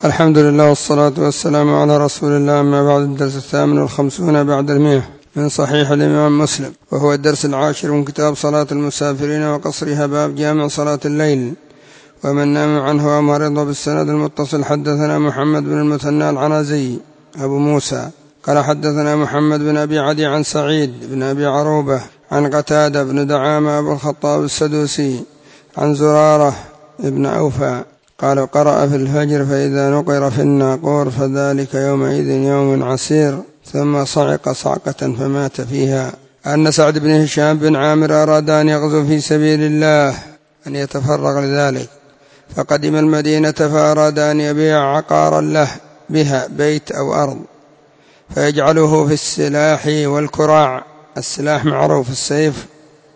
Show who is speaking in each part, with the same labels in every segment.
Speaker 1: الحمد لله والصلاة والسلام على رسول الله. أما بعد، الدرس 58 بعد 100 من صحيح الإمام مسلم، وهو الدرس 10 من كتاب صلاة المسافرين وقصرها، باب جامع صلاة الليل ومن نام عنه ومرض. بالسند المتصل حدثنا محمد بن المثنى العنزي أبو موسى قال حدثنا محمد بن أبي عدي عن سعيد بن أبي عروبة عن قتادة بن دعامة أبو الخطاب السدوسي عن زرارة بن أوفى قال قرأ في الفجر فإذا نقر في الناقور فذلك يومئذ يوم عسير، ثم صعق صعقة فمات فيها. أن سعد بن هشام بن عامر أراد أن يغزو في سبيل الله، أن يتفرغ لذلك، فقدم المدينة فأراد أن يبيع عقارا له بها بيت أو أرض فيجعله في السلاح والكراع. السلاح معروف السيف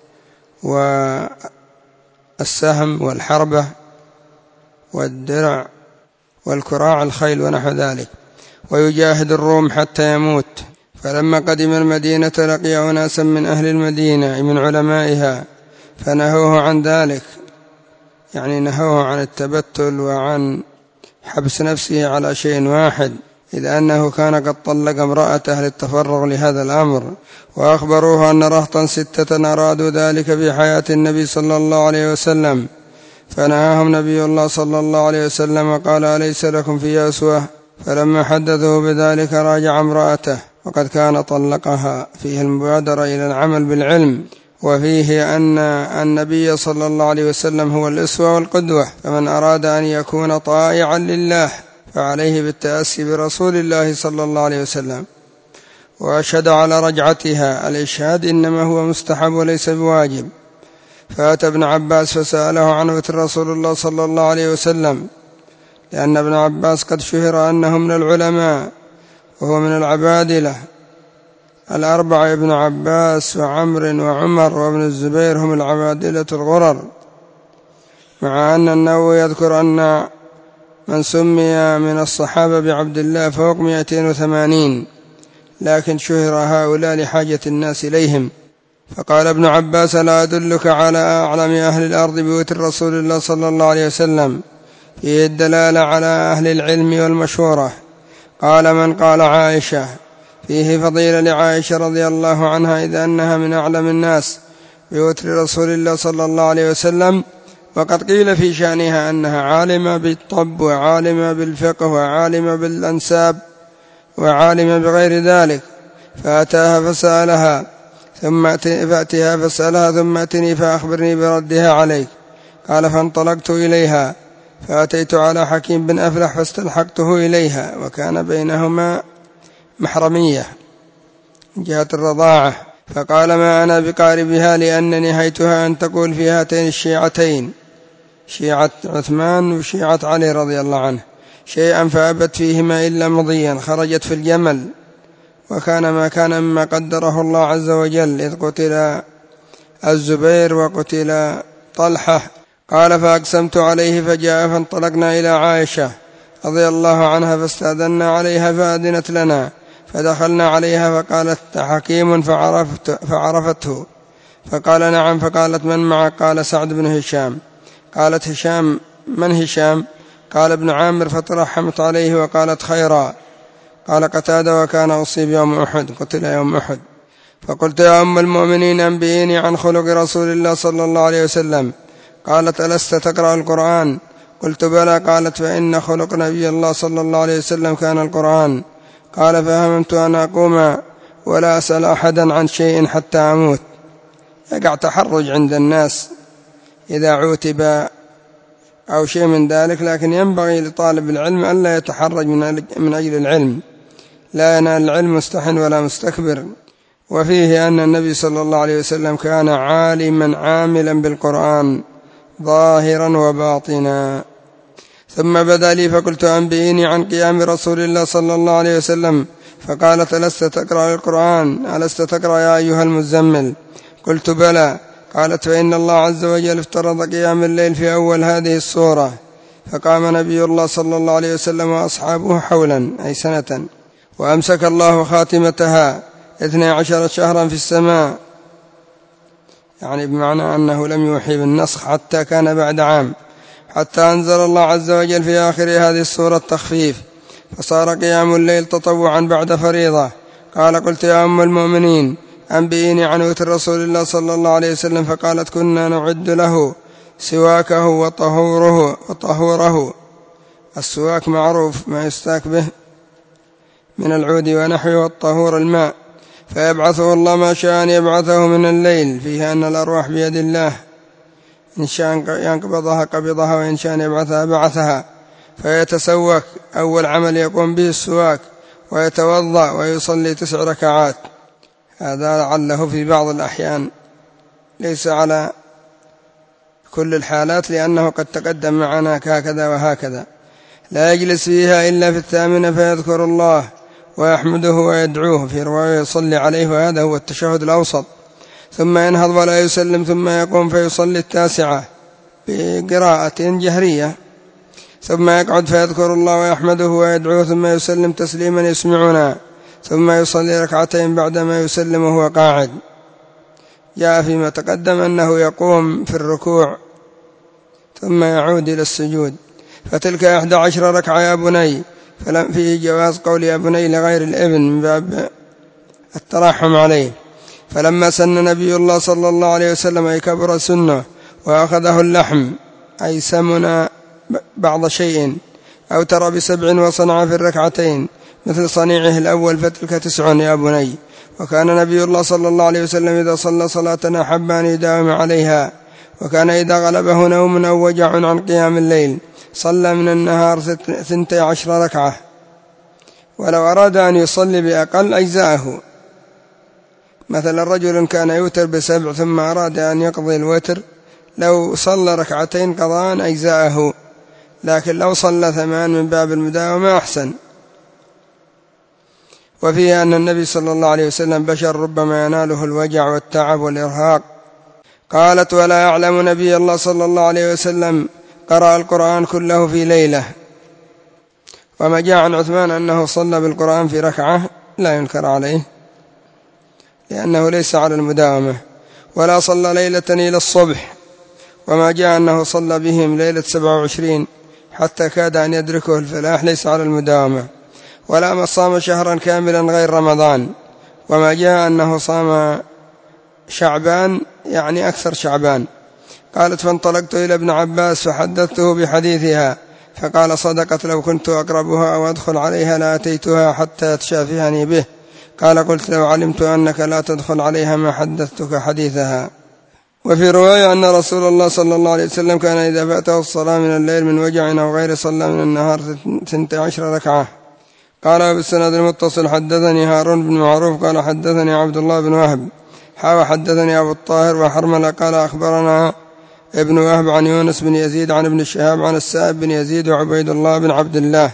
Speaker 1: والسهم والحربة والدرع، والكراع الخيل ونحو ذلك، ويجاهد الروم حتى يموت. فلما قدم المدينة لقي أناسا من أهل المدينة من علمائها فنهوه عن ذلك، يعني نهوه عن التبتل وعن حبس نفسه على شيء واحد، إذ أنه كان قد طلق امرأته للتفرغ لهذا الأمر. وأخبروه أن رهطا 6 أرادوا ذلك في حياة النبي صلى الله عليه وسلم، فنهاهم نبي الله صلى الله عليه وسلم وقال أليس لكم في أسوة؟ فلما حدثه بذلك راجع امرأته وقد كان طلقها. فيه المبادرة إلى العمل بالعلم، وفيه أن النبي صلى الله عليه وسلم هو الأسوة والقدوة، فمن أراد أن يكون طائعا لله فعليه بالتأسي برسول الله صلى الله عليه وسلم. وأشهد على رجعتها، الإشهاد إنما هو مستحب وليس بواجب. فأتى ابن عباس فسأله عن وتر رسول الله صلى الله عليه وسلم، لأن ابن عباس قد شهر أنه من العلماء وهو من العبادلة الأربعة، ابن عباس وعمر وعمر وابن الزبير هم العبادلة الغرر، مع أن النووي يذكر أن من سمي من الصحابة بعبد الله فوق 280، لكن شهر هؤلاء لحاجة الناس إليهم. فقال ابن عباس لا أدلك على أعلم أهل الأرض بوتر رسول الله صلى الله عليه وسلم؟ فيه الدلالة على أهل العلم والمشورة. قال من قال عائشة، فيه فضيلة لعائشة رضي الله عنها، إذ أنها من أعلم الناس بوتر رسول الله صلى الله عليه وسلم، وقد قيل في شأنها أنها عالمة بالطب وعالمة بالفقه وعالمة بالأنساب وعالمة بغير ذلك. فأتاها فسألها ثم أتني فأخبرني بردها عليك. قال فانطلقت إليها فأتيت على حكيم بن أفلح فاستلحقته إليها، وكان بينهما محرمية من جهة الرضاعة، فقال ما أنا بقاربها، لأنني نهيتها أن تقول في هاتين الشيعتين، شيعة عثمان وشيعة علي رضي الله عنه، شيئا فأبت فيهما إلا مضيا. خرجت في الجمل، وكان ما كان مما قدره الله عز وجل، إذ قتل الزبير وقتل طلحة. قال فأقسمت عليه فجاء، فانطلقنا إلى عائشة رضي الله عنها فاستأذنا عليها فأذنت لنا، فدخلنا عليها فقالت حكيم فعرفته، فقال نعم، فقالت من معك؟ قال سعد بن هشام. قالت هشام من هشام؟ قال ابن عامر، فترحمت عليه وقالت خيرا. قال قتادة وكان أصيب يوم أحد، قتل يوم أحد. فقلت يا أم المؤمنين أنبئيني عن خلق رسول الله صلى الله عليه وسلم. قالت ألست تقرأ القرآن؟ قلت بلى. قالت فإن خلق نبي الله صلى الله عليه وسلم كان القرآن. قال فهممت أن أقوم ولا أسأل أحدا عن شيء حتى أموت. يقع تحرج عند الناس إذا عوتب أو شيء من ذلك، لكن ينبغي لطالب العلم أن لا يتحرج من أجل العلم، لا ينال العلم مستحن ولا مستكبر. وفيه أن النبي صلى الله عليه وسلم كان عالما عاملا بالقرآن ظاهرا وباطنا. ثم بدا لي فقلت أنبئيني عن قيام رسول الله صلى الله عليه وسلم. فقالت ألست تقرأ القرآن؟ ألست تقرأ يا أيها المزمل؟ قلت بلى. قالت فإن الله عز وجل افترض قيام الليل في أول هذه السورة، فقام نبي الله صلى الله عليه وسلم وأصحابه حولا، أي سنة، وأمسك الله خاتمتها 12 شهرا في السماء، يعني بمعنى أنه لم يوحي بالنسخ حتى كان بعد عام، حتى أنزل الله عز وجل في آخر هذه السورة التخفيف، فصار قيام الليل تطوعا بعد فريضة. قال: قلت يا أم المؤمنين أنبئيني عن وتر رسول الله صلى الله عليه وسلم، فقالت: كنا نعد له سواكه وطهوره. السواك معروف ما يستاك به من العود ونحوه، والطهور الماء، فيبعثه الله ما شاء أن يبعثه من الليل، فيه أن الأرواح بيد الله، إن شاء ينقبضها قبضها، وإن شاء يبعثها بعثها. فيتسوك، أول عمل يقوم به السواك، ويتوضأ ويصلي 9 ركعات. هذا لعله في بعض الأحيان، ليس على كل الحالات، لأنه قد تقدم معنا هكذا وهكذا. لا يجلس فيها إلا في 8 فيذكر الله ويحمده ويدعوه، في رواية يصلي عليه، وهذا هو التشهد الأوسط. ثم ينهض ولا يسلم، ثم يقوم فيصلي 9 بقراءة جهرية، ثم يقعد فيذكر الله ويحمده ويدعوه، ثم يسلم تسليما يسمعنا، ثم يصلي 2 بعدما يسلم وهو قاعد. جاء فيما تقدم أنه يقوم في الركوع ثم يعود إلى السجود. فتلك 11 ركعة يا بني، فلم فيه جواز قول يا بني لغير الابن من باب التراحم عليه. فلما سن نبي الله صلى الله عليه وسلم أي كبر سنه وأخذه اللحم، أي سمن بعض شيء، أو ترى ب7 وصنع في 2 مثل صنيعه الأول، فتلك 9 يا بني. وكان نبي الله صلى الله عليه وسلم إذا صلى صلاة أحب أن يداوم عليها، وكان إذا غلبه نوم أو وجع عن قيام الليل صلى من النهار 12 ركعة، ولو أراد أن يصلي بأقل أجزاءه. مثلا رجل كان يوتر ب7 ثم أراد أن يقضي الوتر، لو صلى 2 قضاء أجزاءه، لكن لو صلى 8 من باب المداومة أحسن. وفيه أن النبي صلى الله عليه وسلم بشر ربما يناله الوجع والتعب والإرهاق. قالت: ولا أعلم نبي الله صلى الله عليه وسلم قرأ القرآن كله في ليلة. وما جاء عن عثمان أنه صلى بالقرآن في 1 لا ينكر عليه، لأنه ليس على المداومة. ولا صلى ليلة إلى الصبح. وما جاء أنه صلى بهم ليلة 27 حتى كاد أن يدركه الفلاح، ليس على المداومة. ولا صام شهرا كاملا غير رمضان. وما جاء أنه صام شعبان، يعني أكثر شعبان. قالت: فانطلقت إلى ابن عباس فحدثته بحديثها، فقال: صدقت، لو كنت أقربها أو أدخل عليها لأتيتها حتى تشافهني به. قال: قلت: لو علمت أنك لا تدخل عليها ما حدثتك حديثها. وفي رواية أن رسول الله صلى الله عليه وسلم كان إذا فاته الصلاة من الليل من وجع أو غير صلى من النهار 12 ركعة. قال: بالسند المتصل حدثني هارون بن معروف قال حدثني عبد الله بن وهب حدثني أبو الطاهر وحرملة قال أخبرنا ابن وهب عن يونس بن يزيد عن ابن الشهاب عن السائب بن يزيد وعبيد الله بن عبد الله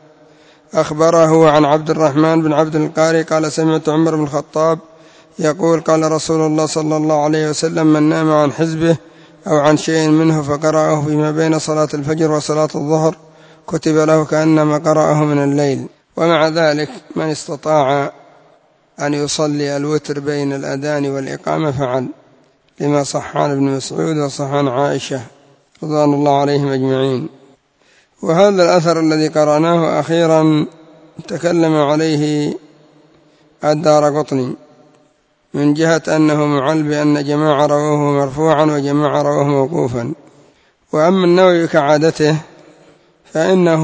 Speaker 1: أخبره عن عبد الرحمن بن عبد القاري قال: سمعت عمر بن الخطاب يقول: قال رسول الله صلى الله عليه وسلم: من نام عن حزبه أو عن شيء منه فقرأه فيما بين صلاة الفجر وصلاة الظهر كتب له كأنما قرأه من الليل. ومع ذلك من استطاع أن يصلي الوتر بين الأذان والإقامة فعل، لما صح عن ابن مسعود وصح عن عائشة رضوان الله عليهم أجمعين. وهذا الأثر الذي قرأناه أخيرا تكلم عليه الدارقطني من جهة أنه معل بأن جماعة رواه مرفوعا وجماعة رواه موقوفا. وأما النووي كعادته فإنه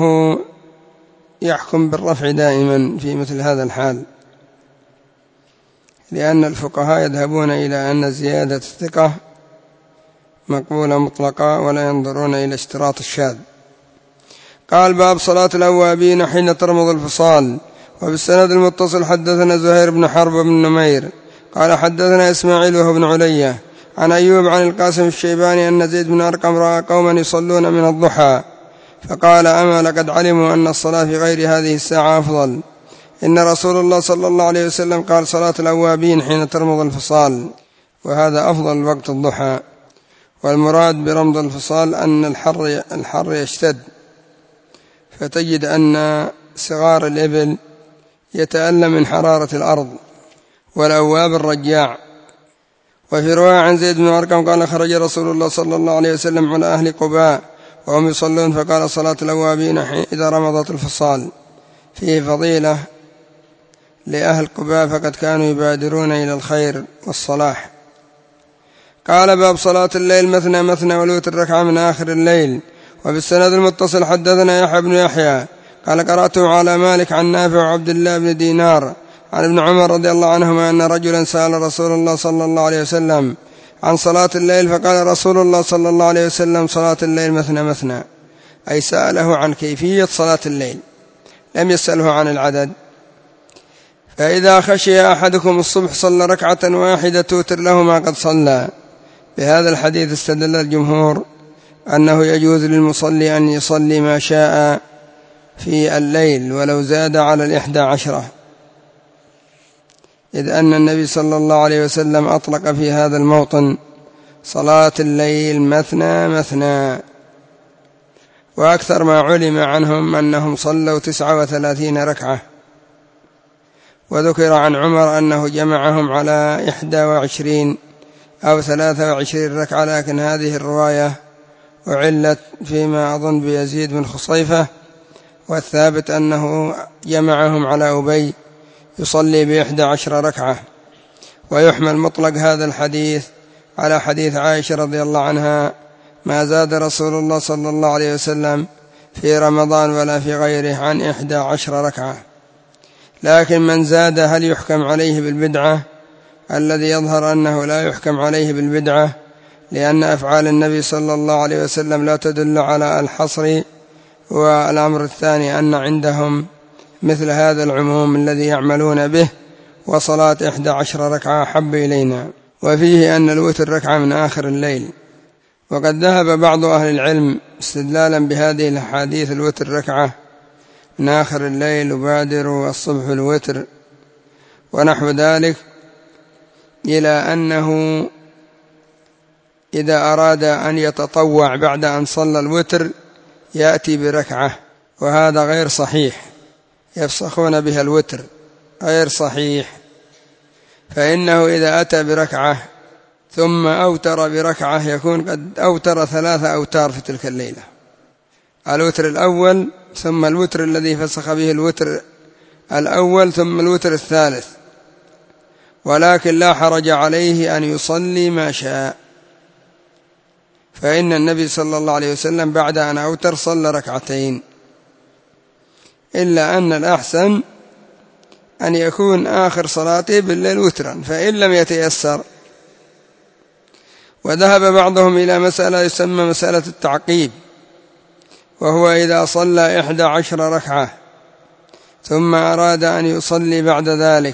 Speaker 1: يحكم بالرفع دائما في مثل هذا الحال، لأن الفقهاء يذهبون إلى أن زيادة الثقة مقبولة مطلقة ولا ينظرون إلى اشتراط الشاذ. قال: باب صلاة الأوابين حين ترمض الفصال. وبالسند المتصل حدثنا زهير بن حرب بن نمير قال حدثنا إسماعيل وهو بن علية عن أيوب عن القاسم الشيباني أن زيد بن أرقم رأى قوما يصلون من الضحى فقال: أما لقد علموا أن الصلاة في غير هذه الساعة أفضل. إن رسول الله صلى الله عليه وسلم قال: صلاة الأوابين حين ترمض الفصال، وهذا أفضل وقت الضحى. والمراد برمض الفصال أن الحر يشتد، فتجد أن صغار الإبل يتألم من حرارة الأرض، والأواب الرجاع. وفي رواية عن زيد بن أرقم قال: خرج رسول الله صلى الله عليه وسلم على أهل قباء وهم يصلون، فقال صلاة الأوابين إذا رمضت الفصال. فيه فضيلة لأهل قباء فقد كانوا يبادرون إلى الخير والصلاح. قال باب صلاة الليل مثنى مثنى والوتر ركعة من آخر الليل. وبالسند المتصل حدثنا يحيى بن يحيى قال قرأته على مالك عن نافع وعبد الله بن دينار عن ابن عمر رضي الله عنهما أن رجلا سأل رسول الله صلى الله عليه وسلم عن صلاة الليل، فقال رسول الله صلى الله عليه وسلم صلاة الليل مثنى مثنى، أي سأله عن كيفية صلاة الليل، لم يسأله عن العدد. فإذا خشي أحدكم الصبح صلى ركعة واحدة توتر له ما قد صلى. بهذا الحديث استدل الجمهور أنه يجوز للمصلي أن يصلي ما شاء في الليل ولو زاد على 11، إذ أن النبي صلى الله عليه وسلم أطلق في هذا الموطن صلاة الليل مثنى مثنى. وأكثر ما علم عنهم أنهم صلوا 39 ركعة، وذكر عن عمر أنه جمعهم على 21 أو 23 ركعة، لكن هذه الرواية وعلت فيما أظن بيزيد بن خصيفة، والثابت أنه جمعهم على أبي يصلي ب11 ركعة. ويحمل مطلق هذا الحديث على حديث عائشة رضي الله عنها: ما زاد رسول الله صلى الله عليه وسلم في رمضان ولا في غيره عن 11 ركعة. لكن من زاد هل يحكم عليه بالبدعة؟ الذي يظهر أنه لا يحكم عليه بالبدعة، لأن أفعال النبي صلى الله عليه وسلم لا تدل على الحصر. والأمر الثاني أن عندهم مثل هذا العموم الذي يعملون به، وصلاة 11 ركعة حب إلينا. وفيه أن الوتر ركعة من آخر الليل. وقد ذهب بعض أهل العلم استدلالا بهذه الأحاديث الوتر ركعة من آخر الليل وبادروا الصبح الوتر ونحو ذلك، إلى أنه إذا أراد أن يتطوع بعد أن صلى الوتر يأتي بركعة، وهذا غير صحيح، يفسخون بها الوتر، غير صحيح. فإنه إذا أتى بركعة ثم أوتر بركعة يكون قد أوتر 3 أوتار في تلك الليلة: الوتر الأول، ثم الوتر الذي فسخ به الوتر الأول، ثم الوتر الثالث. ولكن لا حرج عليه أن يصلي ما شاء، فإن النبي صلى الله عليه وسلم بعد أن أوتر صلى ركعتين، إلا أن الأحسن أن يكون آخر صلاته بالليل وترا فإن لم يتيسر. وذهب بعضهم إلى مسألة يسمى مسألة التعقيب، وهو إذا صلى 11 ركعة ثم أراد أن يصلي بعد ذلك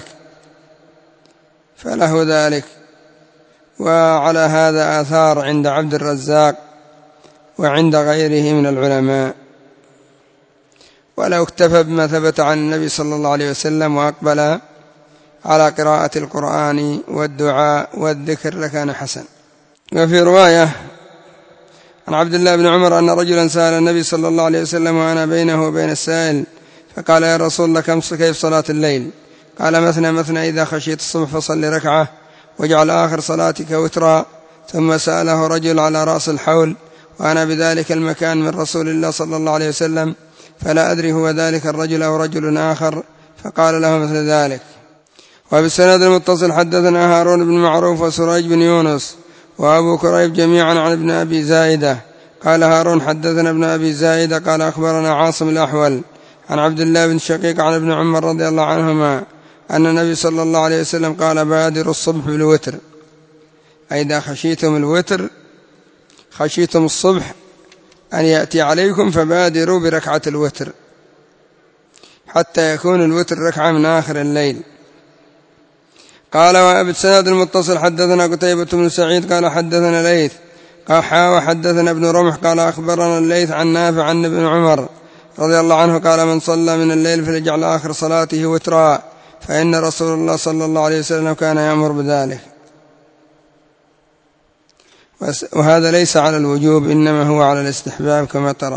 Speaker 1: فله ذلك. وعلى هذا آثار عند عبد الرزاق وعند غيره من العلماء. ولو اكتفى بما ثبت عن النبي صلى الله عليه وسلم وأقبل على قراءة القرآن والدعاء والذكر لكان حسن. وفي رواية عن عبد الله بن عمر أن رجلا سأل النبي صلى الله عليه وسلم وأنا بينه وبين السائل، فقال: يا رسول الله كيف صلاة الليل؟ قال: مثنى مثنى، إذا خشيت الصبح فصل ركعة واجعل آخر صلاتك وترا. ثم سأله رجل على رأس الحول وأنا بذلك المكان من رسول الله صلى الله عليه وسلم، فلا أدري هو ذلك الرجل أو رجل آخر، فقال له مثل ذلك. وبالسند المتصل حدثنا هارون بن معروف وسريج بن يونس وأبو كريب جميعا عن ابن أبي زائدة. قال هارون: حدثنا ابن أبي زائدة قال أخبرنا عاصم الأحول عن عبد الله بن شقيق عن ابن عمر رضي الله عنهما أن النبي صلى الله عليه وسلم قال: بادروا الصبح بالوتر، أي إذا خشيتم الوتر، خشيتم الصبح أن يأتي عليكم فبادروا بركعة الوتر حتى يكون الوتر ركعة من آخر الليل. قال: وبالسند المتصل حدثنا قتيبة بن سعيد قال حدثنا ليث قال وحدثنا ابن رمح قال أخبرنا الليث عن نافع عن ابن عمر رضي الله عنه قال: من صلى من الليل فليجعل آخر صلاته وترا، فإن رسول الله صلى الله عليه وسلم كان يأمر بذلك. وهذا ليس على الوجوب، إنما هو على الاستحباب كما ترى،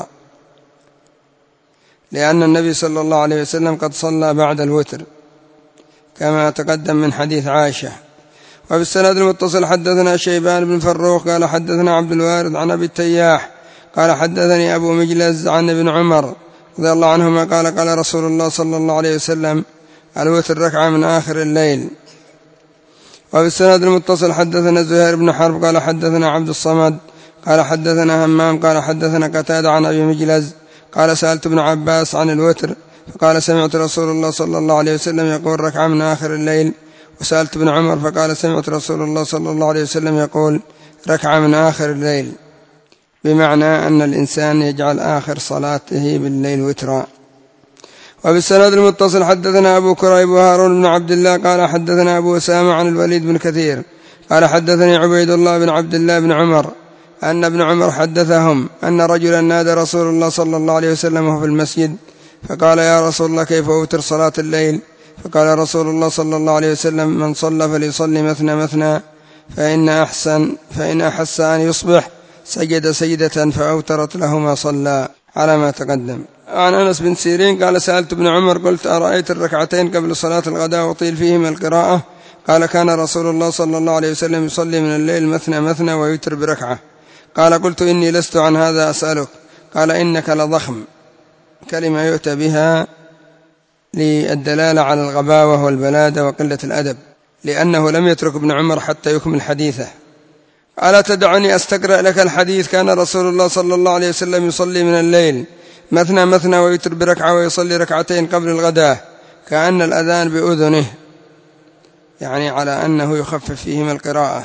Speaker 1: لأن النبي صلى الله عليه وسلم قد صلى بعد الوتر كما تقدم من حديث عائشة. وبالسند المتصل حدثنا شيبان بن فروخ قال حدثنا عبد الوارث عن أبي التياح قال حدثني أبو مجلز عن ابن عمر رضي الله عنهما قال قال رسول الله صلى الله عليه وسلم الوتر ركعة من آخر الليل. وبالسند المتصل حدثنا زهير بن حرب قال حدثنا عبد الصمد قال حدثنا همام قال حدثنا قتادة عن أبي مجلز قال سألت ابن عباس عن الوتر فقال سمعت رسول الله صلى الله عليه وسلم يقول ركعة من آخر الليل. وسألت ابن عمر فقال سمعت رسول الله صلى الله عليه وسلم يقول ركعة من آخر الليل، بمعنى أن الإنسان يجعل آخر صلاته بالليل وترا. وبالسند المتصل حدثنا أبو كريب وهارون بن عبد الله قال حدثنا أبو أسامة عن الوليد بن كثير قال حدثني عبيد الله بن عبد الله بن عمر أن ابن عمر حدثهم أن رجلا نادى رسول الله صلى الله عليه وسلم وهو في المسجد فقال يا رسول الله كيف أوتر صلاة الليل؟ فقال رسول الله صلى الله عليه وسلم من صلى فليصلي مثنى مثنى فإن أحس أن يصبح سجد سجدة فأوترت له ما صلى على ما تقدم. عن أنس بن سيرين قال سألت ابن عمر قلت أرأيت الركعتين قبل صلاة الغداء وطيل فيهما القراءة؟ قال كان رسول الله صلى الله عليه وسلم يصلي من الليل مثنى مثنى ويوتر بركعة. قال قلت إني لست عن هذا أسألك. قال إنك لضخم، كلمة يؤتى بها للدلالة على الغباوة والبلادة وقلة الأدب، لأنه لم يترك ابن عمر حتى يكمل حديثه. ألا تدعني أستقرأ لك الحديث؟ كان رسول الله صلى الله عليه وسلم يصلي من الليل مثنى مثنى ويتر بركعة ويصلي ركعتين قبل الغداء كأن الأذان بأذنه، يعني على أنه يخفف فيهما القراءة.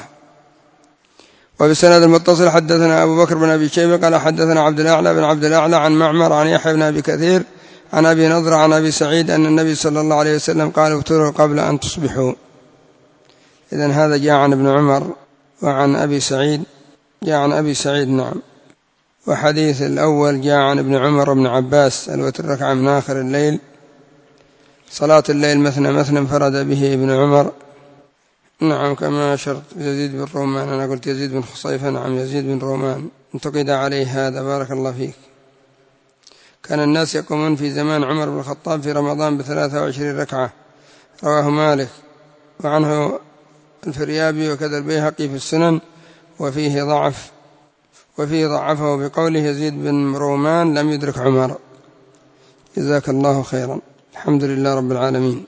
Speaker 1: وبسند المتصل حدثنا أبو بكر بن أبي شيبة قال حدثنا عبد الأعلى بن عبد الأعلى عن معمر عن يحيى بن أبي كثير عن أبي نضر عن أبي سعيد أن النبي صلى الله عليه وسلم قال اوتروا قبل أن تصبحوا. إذن هذا جاء عن ابن عمر وعن أبي سعيد، جاء عن أبي سعيد نعم. وحديث الأول جاء عن ابن عمر وابن عباس الوتر ركعة من آخر الليل، صلاة الليل مثنى مثنى انفرد به ابن عمر نعم. كما شرط يزيد بن رومان، أنا قلت يزيد بن خصيفة، نعم يزيد بن رومان انتقد عليه هذا بارك الله فيك. كان الناس يقومون في زمان عمر بن الخطاب في رمضان ب23 ركعة، رواه مالك وعنه الفريابي وكذا البيهقي في السنن، وفيه ضعفه بقوله يزيد بن رومان لم يدرك عمر. جزاك الله خيرا، الحمد لله رب العالمين.